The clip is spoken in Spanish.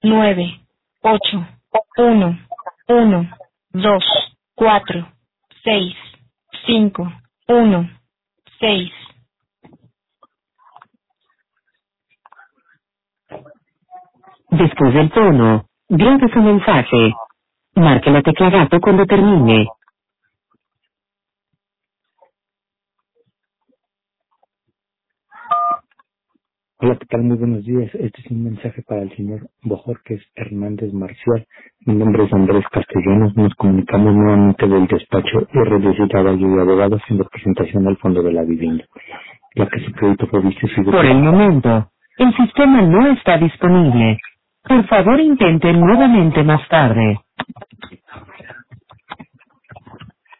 9, 8, 1, 1, 2, 4, 6, 5, 1, 6. Después del tono, grabe su mensaje. Marque la tecla gato cuando termine. Hola, ¿qué tal? Muy buenos días. Este es un mensaje para el señor Bojorques Hernández Marcial. Mi nombre es Andrés Castellanos. Nos comunicamos nuevamente del despacho RDC Caballo y Abogados en representación al Fondo de la Vivienda, la que su crédito fue visto y Por el momento, el sistema no está disponible. Por favor, intente nuevamente más tarde.